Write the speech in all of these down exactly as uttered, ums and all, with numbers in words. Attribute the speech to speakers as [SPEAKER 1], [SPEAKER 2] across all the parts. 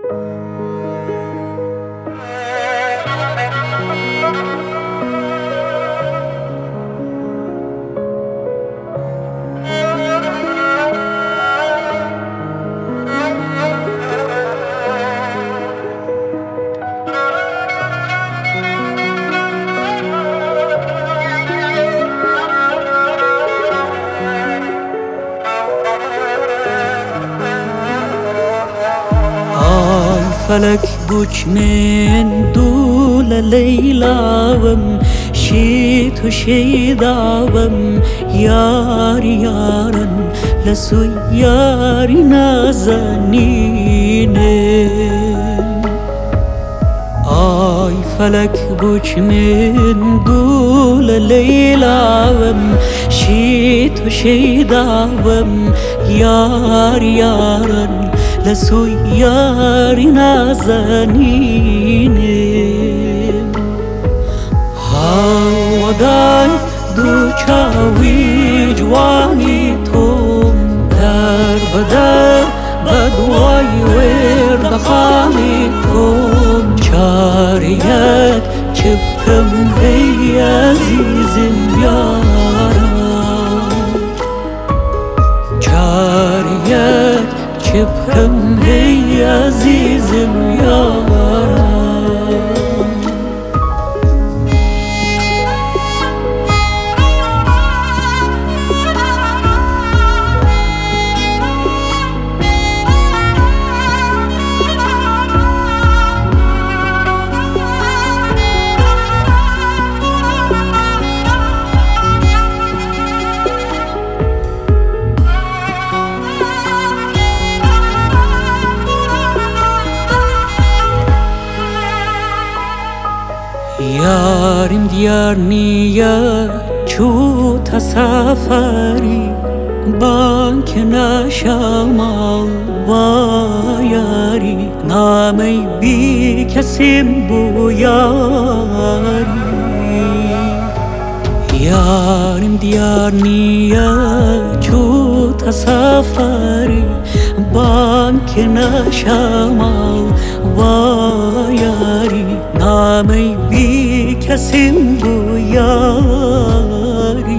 [SPEAKER 1] فلك بوش من دول ليلاوم شيت وشيداوم ياري يارن لسو ياري نازنين آي فلك بوش من دول ليلاوم شيت وشيداوم ياري يارن لسو ياري نازنين هاو داي دو چاوي جواني توم در بدر بدواي ورد خامي توم چاريت چبكم هي عزيزم يارا چاريت شبكم هي عزيزم يارا يارم ديار نيا شو تسافري بانك نشامل وياري نامي بيك سمبو ياري يارم ديار نيا شو تسافري بانك نشامل وياري نامي بيك سمبو ياري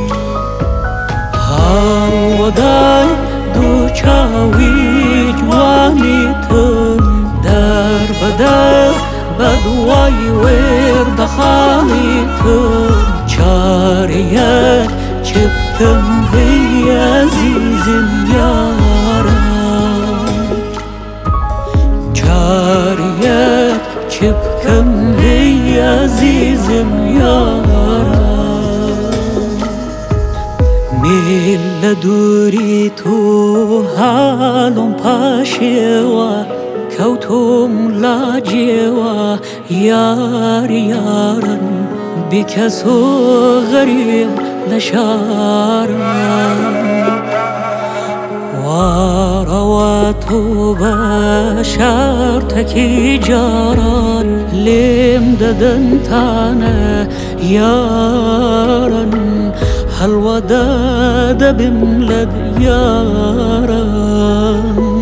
[SPEAKER 1] هاو داي دو چاوي جواني تم در بدر بدواي ورد خامي تم چاريت چبكم هي عزيزم يارا چاريت چبكم هي عزيزم يارا ميل دوري تو حالم پاشوا كوتم لاجوا يار يارن بكسو غريب لشارن ورواتو بشارتكي جاران لم ددن تانا يارن هل وداد بملد يارن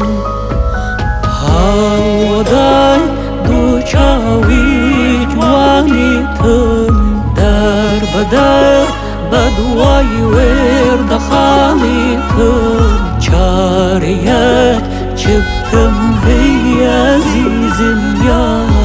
[SPEAKER 1] هل وداي دو چاوي جواني تم در بدر بدواي ورد خامي تم چاريت چبكم هي عزيزم يارا